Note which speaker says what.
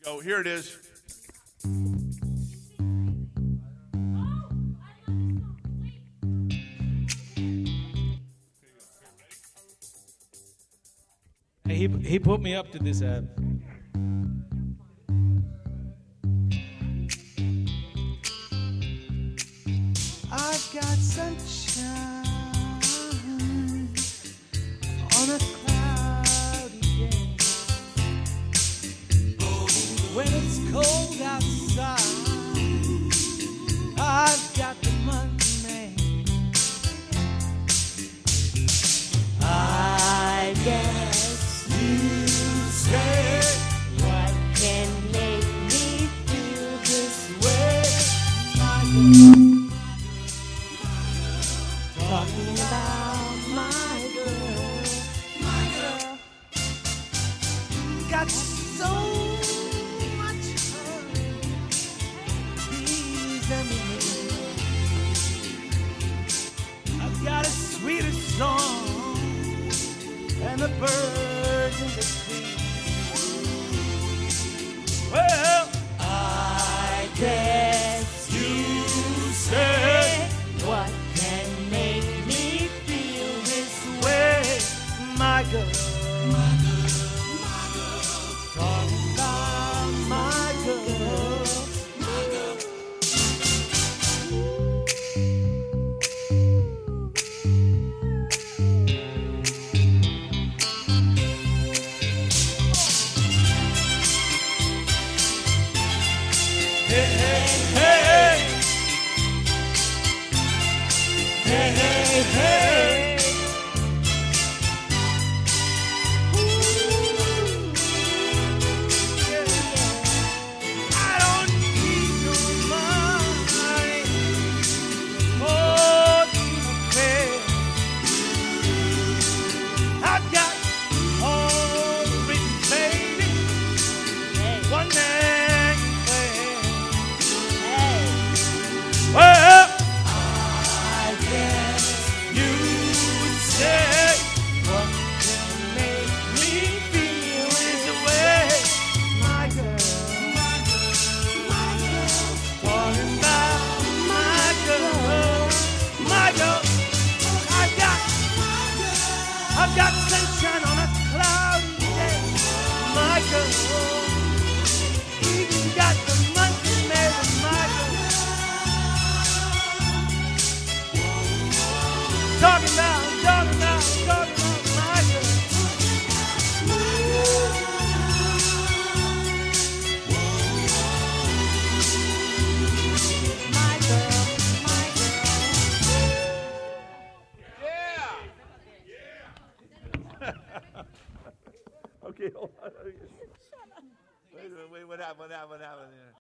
Speaker 1: go. Here it is.
Speaker 2: He put me up to this.
Speaker 3: I've got sunshine on a cloudy day. When it's cold outside, I've got the money. I guess you say what can make me feel this way. Talking about my girl, got so much these enemies. I've got a sweeter song than the birds in the trees. Well, I guess you say what can make me feel this way, my girl. Talking about my girl. Hey, hey, hey. Hey, hey, hey. I don't need no money for the affair. I've got all the reasons, baby. One man plan. Well, I guess you would say what can make me feel this way, my girl. Talking about my girl, my girl. I've got sunshine on a cloudy day, my girl. Even got the monkey made of my girl. Talking about my girl. My girl, my
Speaker 1: Okay, hold on. Wait, what happened? What happened?